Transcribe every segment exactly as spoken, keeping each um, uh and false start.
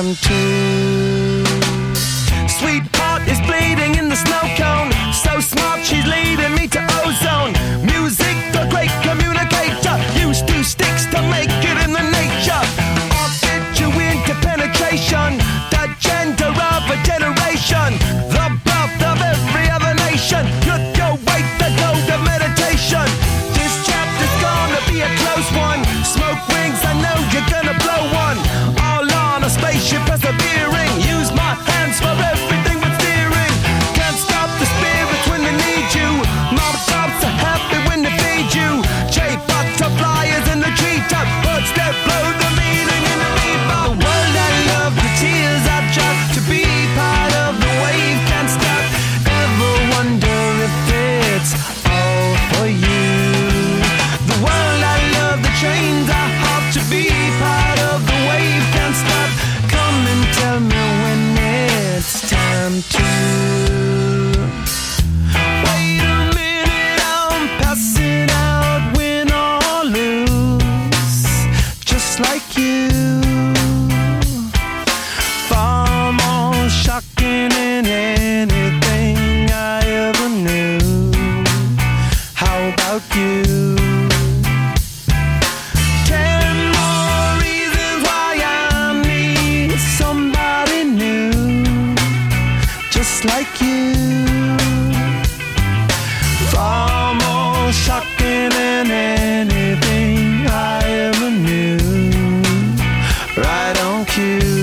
time to. Sweetheart is bleeding in the snow cone. So smart she's leading me to ozone. Music, the great communicator. Used to sticks to make it in the nature. I'll get you into penetration. The gender of a generation. The birth of every other nation. Look your way, the gold of meditation. This chapter's gonna be a close one. Smoke rings, I know you're gonna blow one. All on a spaceship persevering. Use my hands for everything but steering. Can't stop the spirits when they need you. Mob tops are happy when they feed you. J butterflies in the treetop. Birds that blow the meaning in the bebop. The world I love, the tears I drop. To be part of the wave can't stop. Ever wonder if it's all for you? The world I love, the trains I hop. To be part of the wave can't stop. Come and tell me when it's time to. Wait a minute, I'm passing out, win or lose, just like you. Far more shocking than anything I ever knew. How about you? Ten more reasons why I need somebody new, just like you. Far more shocking than anything I ever knew. Right on cue.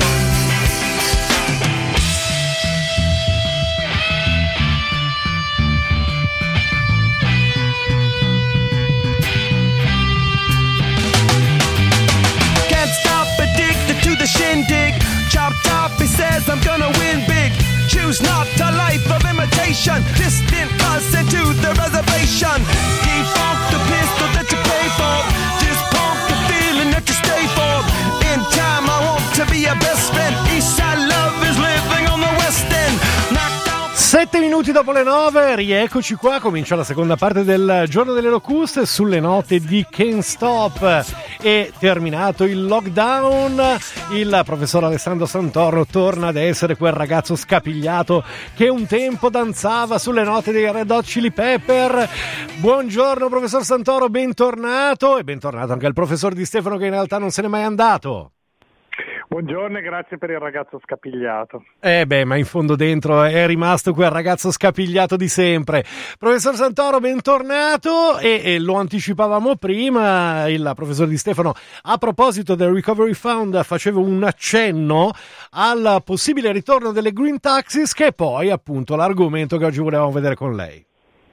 Can't stop, addicted to the shindig. Chop top, he says I'm gonna win big. Choose not a life of imitation. Distant us into the reservation. Defunct the pistol that you pay for. Dispunk the feeling that you stay for. In time I want to be your best friend. Eastside love is living on the West End. Knocked out. Sette minuti dopo le nove, rieccoci qua, comincia la seconda parte del Giorno delle Locuste sulle note di Can't Stop. È terminato il lockdown, il professor Alessandro Santoro torna ad essere quel ragazzo scapigliato che un tempo danzava sulle note dei Red Hot Chili Pepper. Buongiorno professor Santoro, bentornato, e bentornato anche al professor Di Stefano che in realtà non se n'è mai andato. Buongiorno e grazie per il ragazzo scapigliato. Eh beh, ma in fondo dentro è rimasto quel ragazzo scapigliato di sempre. Professor Santoro, bentornato, e, e lo anticipavamo prima, il professor Di Stefano, a proposito del Recovery Fund, faceva un accenno al possibile ritorno delle Green Taxes, che è poi appunto l'argomento che oggi volevamo vedere con lei.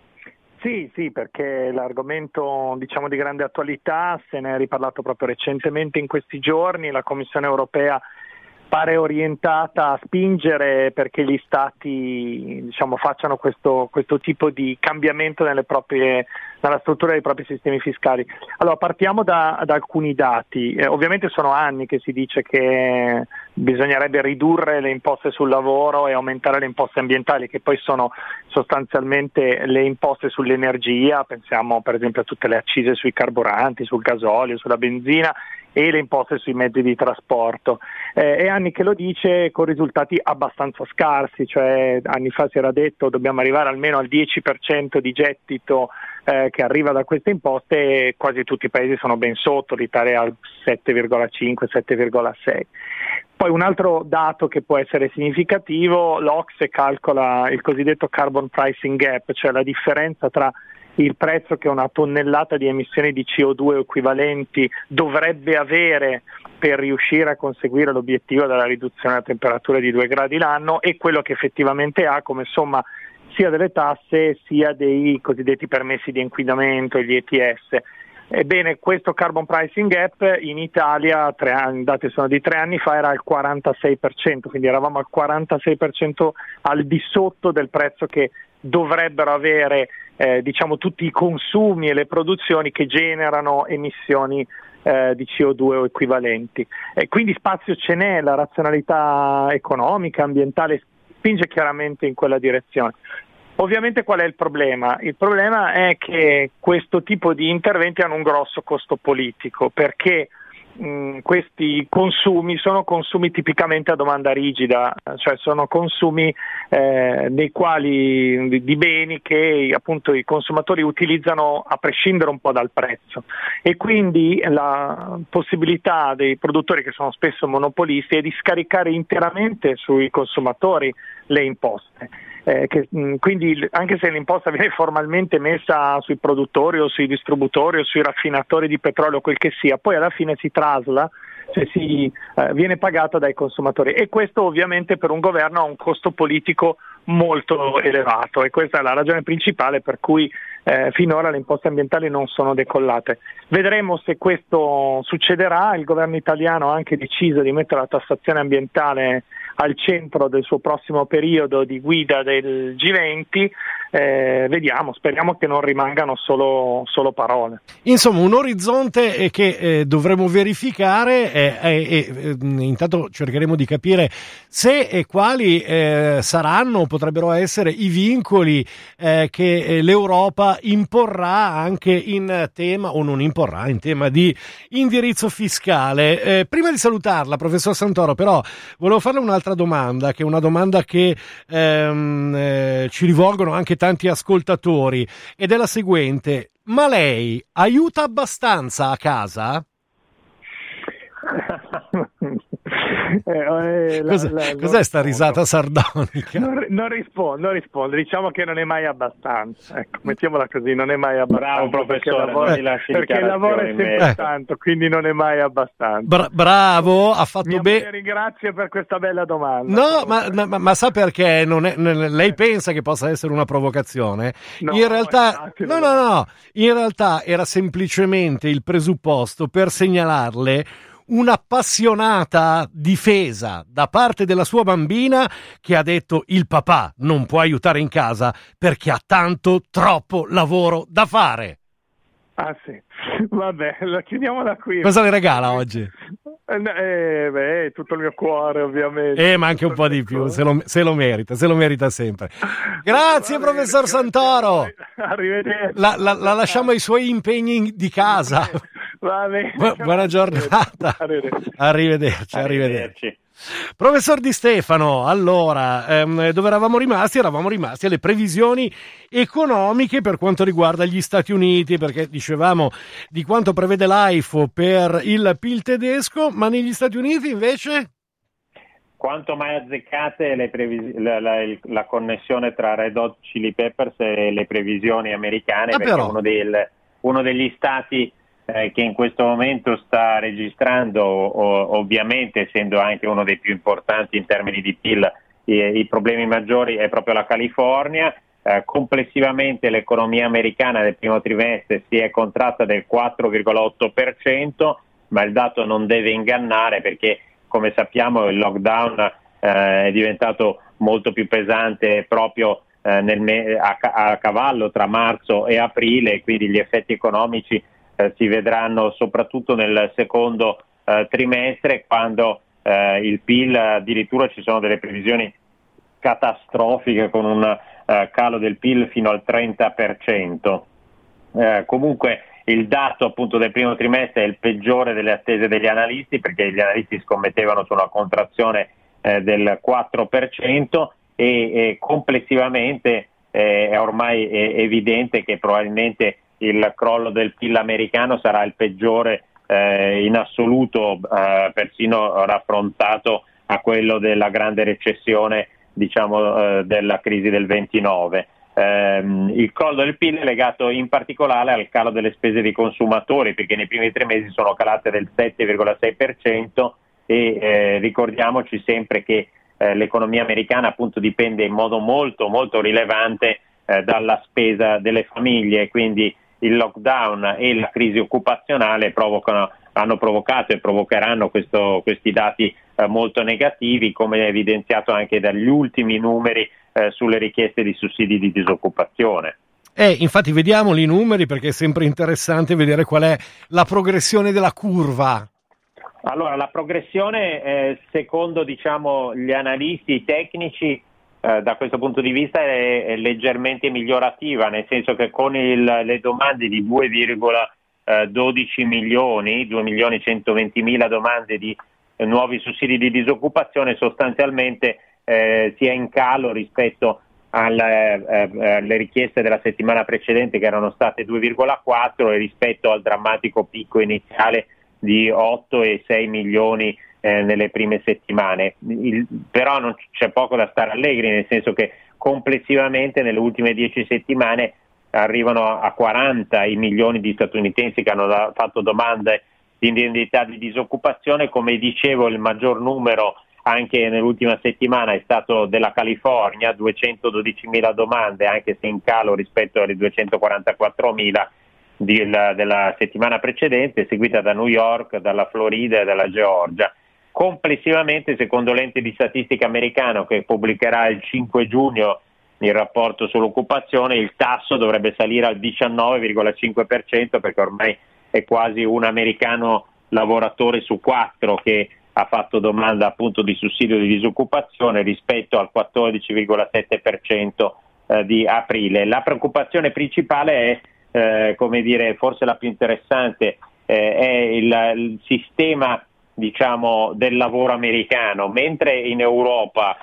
Sì, sì, perché l'argomento, diciamo, di grande attualità, se ne è riparlato proprio recentemente in questi giorni. La Commissione europea pare orientata a spingere perché gli stati, diciamo, facciano questo, questo tipo di cambiamento nelle proprie, nella struttura dei propri sistemi fiscali. Allora, partiamo da, da alcuni dati. Eh, ovviamente sono anni che si dice che bisognerebbe ridurre le imposte sul lavoro e aumentare le imposte ambientali, che poi sono sostanzialmente le imposte sull'energia. Pensiamo per esempio a tutte le accise sui carburanti, sul gasolio, sulla benzina, e le imposte sui mezzi di trasporto. Eh, è anni che lo dice con risultati abbastanza scarsi, cioè anni fa si era detto dobbiamo arrivare almeno al dieci per cento di gettito eh, che arriva da queste imposte, e quasi tutti i paesi sono ben sotto, l'Italia al sette virgola cinque sette virgola sei. Poi un altro dato che può essere significativo: l'O C S E calcola il cosiddetto carbon pricing gap, cioè la differenza tra il prezzo che una tonnellata di emissioni di C O due equivalenti dovrebbe avere per riuscire a conseguire l'obiettivo della riduzione della temperatura di due gradi l'anno, e quello che effettivamente ha come somma sia delle tasse sia dei cosiddetti permessi di inquinamento, gli E T S. Ebbene, questo carbon pricing gap in Italia, tre anni, dati sono di tre anni fa, era al quarantasei per cento, quindi eravamo al quarantasei per cento al di sotto del prezzo che dovrebbero avere eh, diciamo tutti i consumi e le produzioni che generano emissioni eh, di C O due o equivalenti. E quindi spazio ce n'è, la razionalità economica, ambientale spinge chiaramente in quella direzione. Ovviamente qual è il problema? Il problema è che questo tipo di interventi hanno un grosso costo politico, perché mh, questi consumi sono consumi tipicamente a domanda rigida, cioè sono consumi eh, nei quali di, di beni che appunto i consumatori utilizzano a prescindere un po' dal prezzo, e quindi la possibilità dei produttori, che sono spesso monopolisti, è di scaricare interamente sui consumatori le imposte. Eh, che, mh, quindi anche se l'imposta viene formalmente messa sui produttori o sui distributori o sui raffinatori di petrolio, quel che sia, poi alla fine si trasla, cioè si eh, viene pagata dai consumatori, e questo ovviamente per un governo ha un costo politico molto elevato, e questa è la ragione principale per cui eh, finora le imposte ambientali non sono decollate. Vedremo se questo succederà. Il governo italiano ha anche deciso di mettere la tassazione ambientale al centro del suo prossimo periodo di guida del G venti. Eh, vediamo, speriamo che non rimangano solo, solo parole. Insomma, un orizzonte che eh, dovremo verificare e eh, eh, eh, intanto cercheremo di capire se e quali eh, saranno, potrebbero essere i vincoli eh, che eh, l'Europa imporrà anche in tema, o non imporrà, in tema di indirizzo fiscale. Eh, prima di salutarla, professor Santoro, però volevo farle un'altra domanda, che è una domanda che ehm, eh, ci rivolgono anche tanti ascoltatori, ed è la seguente: ma lei aiuta abbastanza a casa? eh, eh, la, Cos'è, la, cos'è sta risata sardonica? Non, non rispondo, non rispondo, diciamo che non è mai abbastanza, ecco, mettiamola così, non è mai abbastanza. Bravo professore, lavoro, non lasci perché il lavoro è sempre eh. tanto, quindi non è mai abbastanza. Bra- bravo, ha fatto bene. Ringrazio per questa bella domanda. No, ma, ma, ma sa perché non è, n- lei pensa che possa essere una provocazione? No, in realtà, infatti, no, no, no, in realtà era semplicemente il presupposto per segnalarle un'appassionata difesa da parte della sua bambina, che ha detto: il papà non può aiutare in casa perché ha tanto, troppo lavoro da fare. Ah sì, vabbè, la chiudiamola qui. Cosa le regala oggi? Eh, beh, tutto il mio cuore, ovviamente. Eh, ma anche un po' di più, se lo, se lo merita, se lo merita sempre. Grazie, bene, professor grazie Santoro. Arrivederci. La, la, la lasciamo ai suoi impegni di casa. Va bene. Bu- buona giornata. Arrivederci. Arrivederci, arrivederci. Arrivederci. Professor Di Stefano, allora, ehm, dove eravamo rimasti? Eravamo rimasti alle previsioni economiche per quanto riguarda gli Stati Uniti, perché dicevamo di quanto prevede l'A I F O per il P I L tedesco, ma negli Stati Uniti invece? Quanto mai azzeccate le previs- la, la, la connessione tra Red Hot Chili Peppers e le previsioni americane, ah, perché però. uno, del, uno degli stati eh, che in questo momento sta registrando, o, ovviamente essendo anche uno dei più importanti in termini di P I L, i, i problemi maggiori è proprio la California. Eh, complessivamente l'economia americana nel primo trimestre si è contratta del quattro virgola otto per cento, ma il dato non deve ingannare, perché come sappiamo il lockdown eh, è diventato molto più pesante proprio eh, nel me- a, a cavallo tra marzo e aprile, e quindi gli effetti economici eh, si vedranno soprattutto nel secondo eh, trimestre, quando eh, il P I L, addirittura ci sono delle previsioni catastrofiche con un uh, calo del P I L fino al trenta per cento. Eh, comunque il dato appunto del primo trimestre è il peggiore delle attese degli analisti, perché gli analisti scommettevano su una contrazione eh, del quattro per cento, e, e complessivamente eh, è ormai è evidente che probabilmente il crollo del P I L americano sarà il peggiore eh, in assoluto, eh, persino raffrontato a quello della grande recessione, diciamo eh, della crisi del ventinove. Eh, il crollo del P I L è legato in particolare al calo delle spese dei consumatori, perché nei primi tre mesi sono calate del sette virgola sei per cento, e eh, ricordiamoci sempre che eh, l'economia americana appunto dipende in modo molto molto rilevante eh, dalla spesa delle famiglie, quindi il lockdown e la crisi occupazionale provocano, hanno provocato e provocheranno questo, questi dati eh, molto negativi, come evidenziato anche dagli ultimi numeri eh, sulle richieste di sussidi di disoccupazione. Eh, infatti vediamo i numeri, perché è sempre interessante vedere qual è la progressione della curva. Allora, la progressione eh, secondo diciamo gli analisti tecnici eh, da questo punto di vista è, è leggermente migliorativa, nel senso che con il, le domande di due virgola eh, dodici milioni, due milioni centoventimila domande di eh, nuovi sussidi di disoccupazione, sostanzialmente eh, si è in calo rispetto alle, eh, alle richieste della settimana precedente, che erano state due virgola quattro, e rispetto al drammatico picco iniziale di otto e sei milioni eh, nelle prime settimane. Il, però non c'è poco da stare allegri, nel senso che complessivamente nelle ultime dieci settimane arrivano a quaranta i milioni di statunitensi che hanno da, fatto domande di indennità di disoccupazione. Come dicevo, il maggior numero anche nell'ultima settimana è stato della California, duecentododicimila domande, anche se in calo rispetto alle duecentoquarantaquattromila di, la, della settimana precedente, seguita da New York, dalla Florida e dalla Georgia. Complessivamente, secondo l'ente di statistica americano, che pubblicherà il cinque giugno il rapporto sull'occupazione, il tasso dovrebbe salire al diciannove virgola cinque per cento, perché ormai è quasi un americano lavoratore su quattro che ha fatto domanda appunto di sussidio di disoccupazione, rispetto al quattordici virgola sette per cento eh, di aprile. La preoccupazione principale è, eh, come dire, forse la più interessante, eh, è il, il sistema, diciamo, del lavoro americano. Mentre in Europa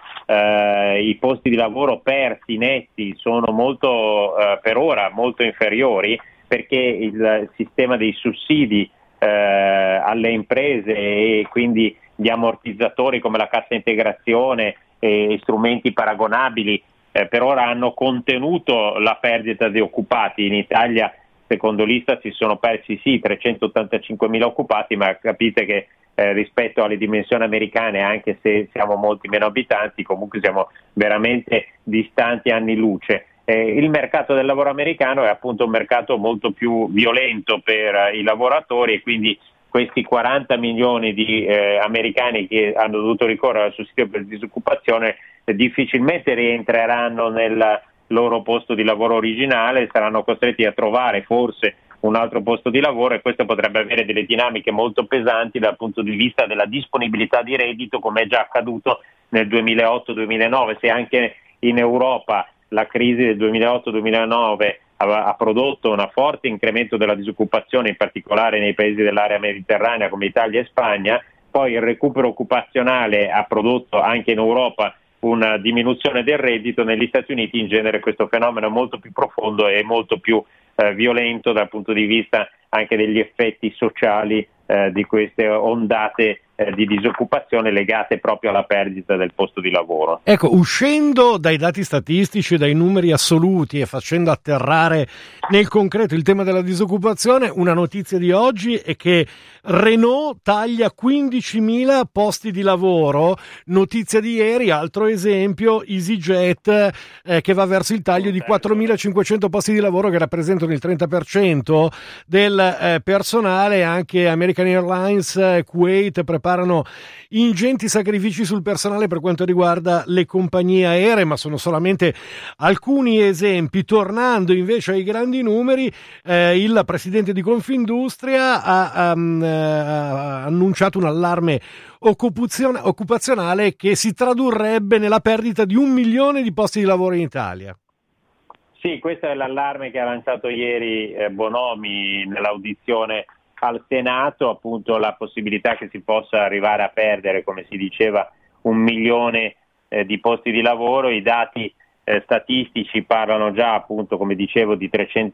eh, i posti di lavoro persi netti sono molto, eh, per ora, molto inferiori, perché il sistema dei sussidi eh, alle imprese e quindi gli ammortizzatori come la cassa integrazione e strumenti paragonabili eh, per ora hanno contenuto la perdita di occupati. In Italia, secondo l'Istat, si sono persi sì trecentottantacinquemila occupati, ma capite che eh, rispetto alle dimensioni americane, anche se siamo molti meno abitanti, comunque siamo veramente distanti anni luce. Eh, il mercato del lavoro americano è appunto un mercato molto più violento per eh, i lavoratori, e quindi questi quaranta milioni di eh, americani che hanno dovuto ricorrere al sussidio per disoccupazione eh, difficilmente rientreranno nel loro posto di lavoro originale, saranno costretti a trovare forse un altro posto di lavoro, e questo potrebbe avere delle dinamiche molto pesanti dal punto di vista della disponibilità di reddito, come è già accaduto nel duemilaotto duemilanove. Se anche in Europa la crisi del duemilaotto duemilanove ha prodotto un forte incremento della disoccupazione, in particolare nei paesi dell'area mediterranea come Italia e Spagna, poi il recupero occupazionale ha prodotto anche in Europa una diminuzione del reddito. Negli Stati Uniti in genere questo fenomeno è molto più profondo e molto più eh, violento dal punto di vista anche degli effetti sociali eh, di queste ondate eh, di disoccupazione legate proprio alla perdita del posto di lavoro. Ecco, uscendo dai dati statistici, dai numeri assoluti, e facendo atterrare nel concreto il tema della disoccupazione, una notizia di oggi è che Renault taglia quindicimila posti di lavoro. Notizia di ieri, altro esempio, EasyJet eh, che va verso il taglio di quattromilacinquecento posti di lavoro, che rappresentano il trenta per cento del eh, personale. Anche American Airlines e Kuwait preparano ingenti sacrifici sul personale per quanto riguarda le compagnie aeree, ma sono solamente alcuni esempi. Tornando invece ai grandi numeri, eh, il presidente di Confindustria ha, um, ha annunciato un allarme occupazione, occupazionale che si tradurrebbe nella perdita di un milione di posti di lavoro in Italia. Sì, questo è l'allarme che ha lanciato ieri eh, Bonomi nell'audizione al Senato, appunto la possibilità che si possa arrivare a perdere, come si diceva, un milione eh, di posti di lavoro. I dati eh, statistici parlano già, appunto, come dicevo, di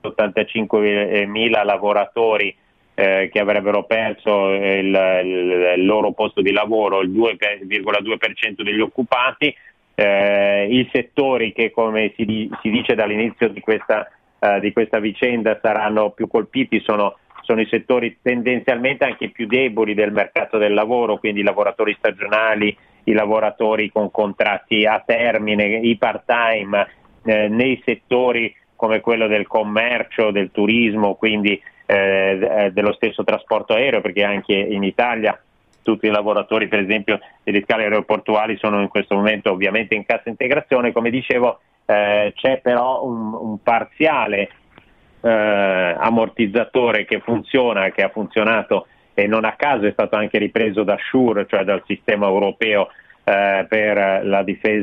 trecentottantacinquemila lavoratori eh, che avrebbero perso il, il, il loro posto di lavoro, il due virgola due per cento degli occupati. Eh, I settori che, come si, si dice dall'inizio di questa, uh, di questa vicenda, saranno più colpiti sono sono i settori tendenzialmente anche più deboli del mercato del lavoro, quindi i lavoratori stagionali, i lavoratori con contratti a termine, i part-time, eh, nei settori come quello del commercio, del turismo, quindi eh, dello stesso trasporto aereo, perché anche in Italia tutti i lavoratori, per esempio, delle scale aeroportuali sono in questo momento ovviamente in cassa integrazione. Come dicevo, eh, c'è però un, un parziale Eh, ammortizzatore che funziona, che ha funzionato, e non a caso è stato anche ripreso da SURE, cioè dal sistema europeo eh, per la difesa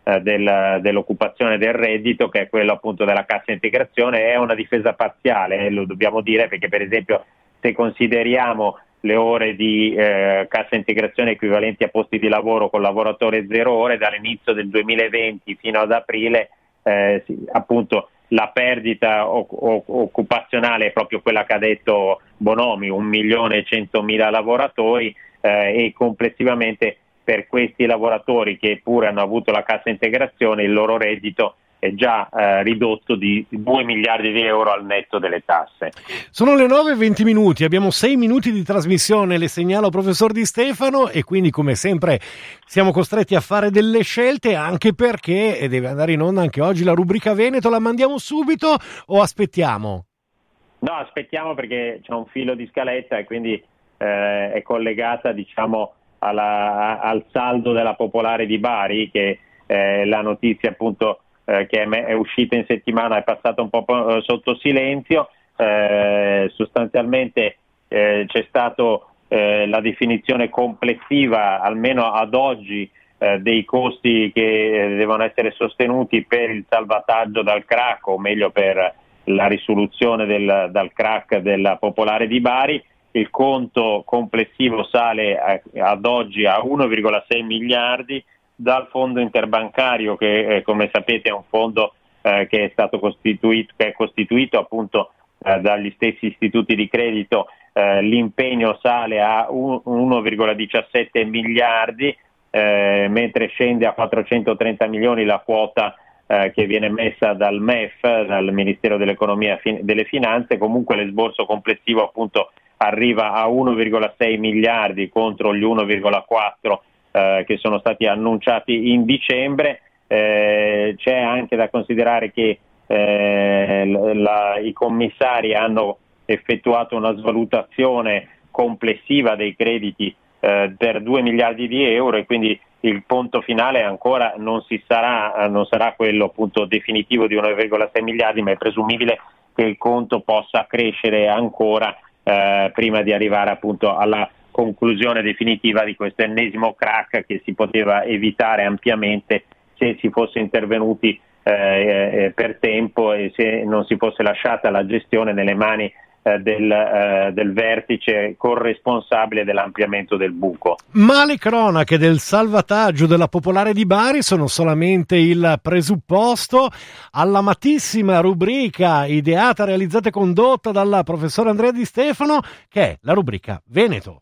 eh, del, dell'occupazione del reddito, che è quello appunto della cassa integrazione. È una difesa parziale, eh, lo dobbiamo dire, perché per esempio se consideriamo le ore di eh, cassa integrazione equivalenti a posti di lavoro con lavoratore zero ore, dall'inizio del duemilaventi fino ad aprile, eh, sì, appunto la perdita o- o- occupazionale è proprio quella che ha detto Bonomi, un milione e centomila lavoratori, eh, e complessivamente per questi lavoratori che pure hanno avuto la cassa integrazione il loro reddito è già eh, ridotto di due miliardi di euro al netto delle tasse. Sono le nove e venti minuti, abbiamo sei minuti di trasmissione, le segnalo professor Di Stefano, e quindi come sempre siamo costretti a fare delle scelte, anche perché deve andare in onda anche oggi la rubrica Veneto. La mandiamo subito o aspettiamo? No, aspettiamo perché c'è un filo di scaletta e quindi eh, è collegata, diciamo, alla, al saldo della Popolare di Bari, che è la notizia appunto Eh, che è, è uscita in settimana, è passata un po' eh, sotto silenzio. Eh, sostanzialmente eh, c'è stato eh, la definizione complessiva, almeno ad oggi, eh, dei costi che eh, devono essere sostenuti per il salvataggio dal crack, o meglio per la risoluzione del, dal crack della Popolare di Bari. Il conto complessivo sale a, ad oggi a uno virgola sei miliardi dal fondo interbancario, che eh, come sapete è un fondo eh, che è stato costituito, che è costituito appunto eh, dagli stessi istituti di credito. Eh, l'impegno sale a uno virgola diciassette miliardi, eh, mentre scende a quattrocentotrenta milioni la quota eh, che viene messa dal M E F, dal Ministero dell'Economia e delle Finanze. Comunque l'esborso complessivo appunto arriva a uno virgola sei miliardi contro gli uno virgola quattro Eh, che sono stati annunciati in dicembre. Eh, c'è anche da considerare che eh, la, i commissari hanno effettuato una svalutazione complessiva dei crediti eh, per due miliardi di euro, e quindi il conto finale ancora non si sarà, non sarà quello appunto definitivo di uno virgola sei miliardi, ma è presumibile che il conto possa crescere ancora eh, prima di arrivare appunto alla conclusione definitiva di questo ennesimo crack, che si poteva evitare ampiamente se si fosse intervenuti eh, per tempo e se non si fosse lasciata la gestione nelle mani eh, del, eh, del vertice corresponsabile dell'ampliamento del buco. Ma le cronache del salvataggio della Popolare di Bari sono solamente il presupposto. All'amatissima rubrica ideata, realizzata e condotta dal professor Andrea Di Stefano, che è la rubrica Veneto.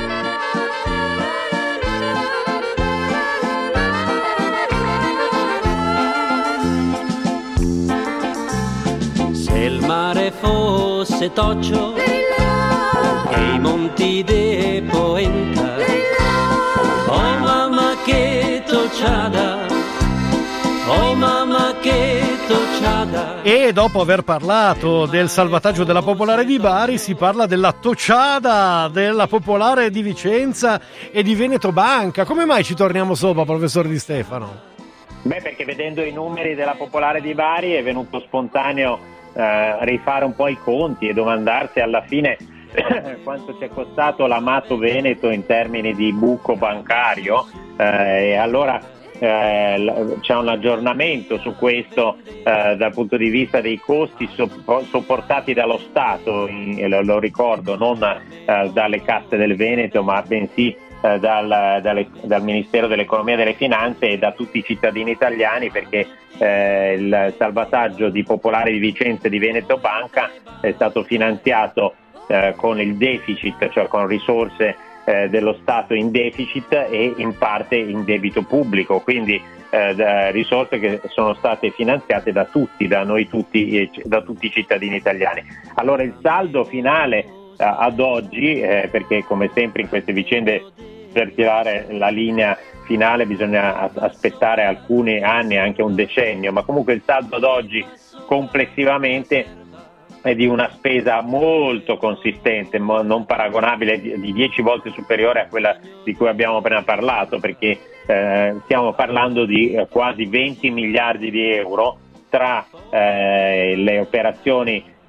Se il mare fosse toccio e i monti de Poenta, oh mamma che tocciada, oh mamma che tocciada. E dopo aver parlato del salvataggio della Popolare di Bari, si parla della tocciada della Popolare di Vicenza e di Veneto Banca. Come mai ci torniamo sopra, professor Di Stefano? Beh, perché vedendo i numeri della Popolare di Bari è venuto spontaneo eh, rifare un po' i conti e domandarsi alla fine quanto ci è costato l'amato Veneto in termini di buco bancario, eh, e allora eh, c'è un aggiornamento su questo eh, dal punto di vista dei costi so- sopportati dallo Stato, in, lo, lo ricordo, non eh, dalle casse del Veneto, ma bensì eh, dal, dalle, dal Ministero dell'Economia e delle Finanze e da tutti i cittadini italiani, perché eh, il salvataggio di Popolare di Vicenza e di Veneto Banca è stato finanziato eh, con il deficit, cioè con risorse eh, dello Stato in deficit e in parte in debito pubblico, quindi eh, da risorse che sono state finanziate da tutti, da noi tutti, eh, da tutti i cittadini italiani. Allora il saldo finale eh, ad oggi, eh, perché come sempre in queste vicende per tirare la linea finale bisogna aspettare alcuni anni, anche un decennio, ma comunque il saldo ad oggi complessivamente è di una spesa molto consistente, non paragonabile, di dieci volte superiore a quella di cui abbiamo appena parlato, perché eh, stiamo parlando di quasi venti miliardi di euro tra eh, le operazioni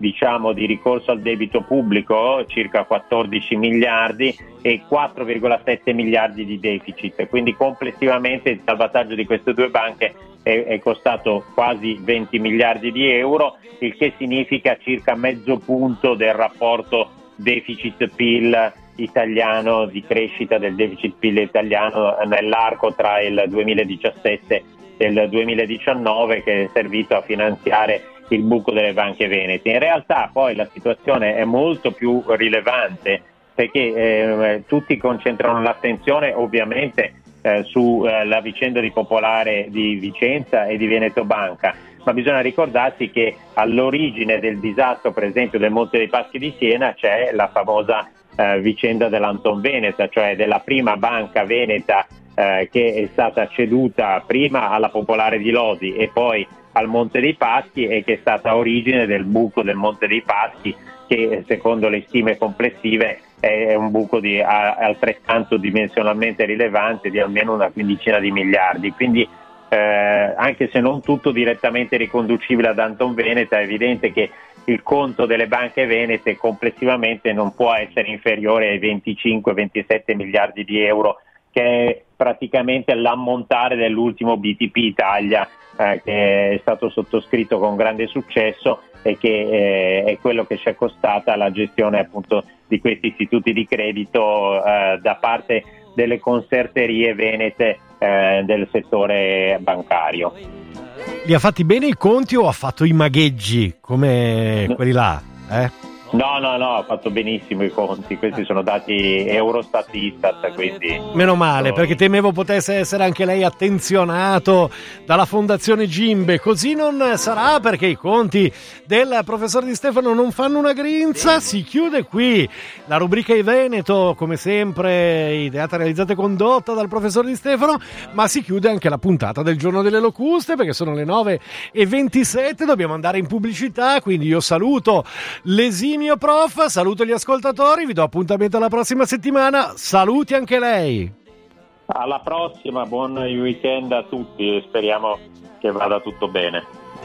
diciamo di ricorso al debito pubblico, circa quattordici miliardi, e quattro virgola sette miliardi di deficit, quindi complessivamente il salvataggio di queste due banche è, è costato quasi venti miliardi di euro, il che significa circa mezzo punto del rapporto deficit-P I L italiano, di crescita del deficit P I L italiano nell'arco tra il duemiladiciassette e il duemiladiciannove, che è servito a finanziare il buco delle banche venete. In realtà poi la situazione è molto più rilevante, perché eh, tutti concentrano l'attenzione ovviamente eh, sulla eh, vicenda di Popolare di Vicenza e di Veneto Banca, ma bisogna ricordarsi che all'origine del disastro, per esempio, del Monte dei Paschi di Siena c'è la famosa eh, vicenda dell'Anton Veneta, cioè della prima banca veneta eh, che è stata ceduta prima alla Popolare di Lodi e poi al Monte dei Paschi, e che è stata origine del buco del Monte dei Paschi, che secondo le stime complessive è un buco di altrettanto dimensionalmente rilevante, di almeno una quindicina di miliardi. Quindi eh, anche se non tutto direttamente riconducibile ad Anton Veneta, è evidente che il conto delle banche venete complessivamente non può essere inferiore ai venticinque ventisette miliardi di euro, che è praticamente l'ammontare dell'ultimo B T P Italia, eh, che è stato sottoscritto con grande successo e che eh, è quello che ci è costata la gestione appunto di questi istituti di credito eh, da parte delle conserterie venete eh, del settore bancario. Li ha fatti bene i conti o ha fatto i magheggi come no. quelli là? Eh? No, no, no, ha fatto benissimo i conti, questi sono dati Eurostat Istat, quindi... Meno male, perché temevo potesse essere anche lei attenzionato dalla Fondazione Gimbe, così non sarà, perché i conti del professor Di Stefano non fanno una grinza. Si chiude qui la rubrica I Veneto, come sempre ideata, realizzata e condotta dal professor Di Stefano, ma si chiude anche la puntata del Giorno delle Locuste, perché sono le nove e ventisette, dobbiamo andare in pubblicità, quindi io saluto l'esimio mio prof, saluto gli ascoltatori, vi do appuntamento alla prossima settimana, saluti anche lei. Alla prossima, buon weekend a tutti e speriamo che vada tutto bene.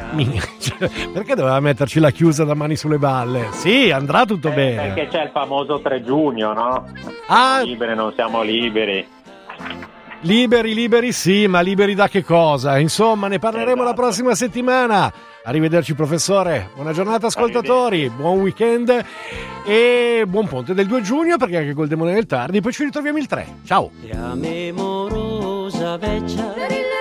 Perché doveva metterci la chiusa da mani sulle balle? Sì, andrà tutto eh, bene. Perché c'è il famoso tre giugno, no? Ah, liberi, non siamo liberi. Liberi, liberi sì, ma liberi da che cosa? Insomma, ne parleremo esatto. la prossima settimana. Arrivederci professore, buona giornata ascoltatori, buon weekend e buon ponte del due giugno, perché anche col demone del tardi, poi ci ritroviamo il tre. Ciao! La memorosa vecchia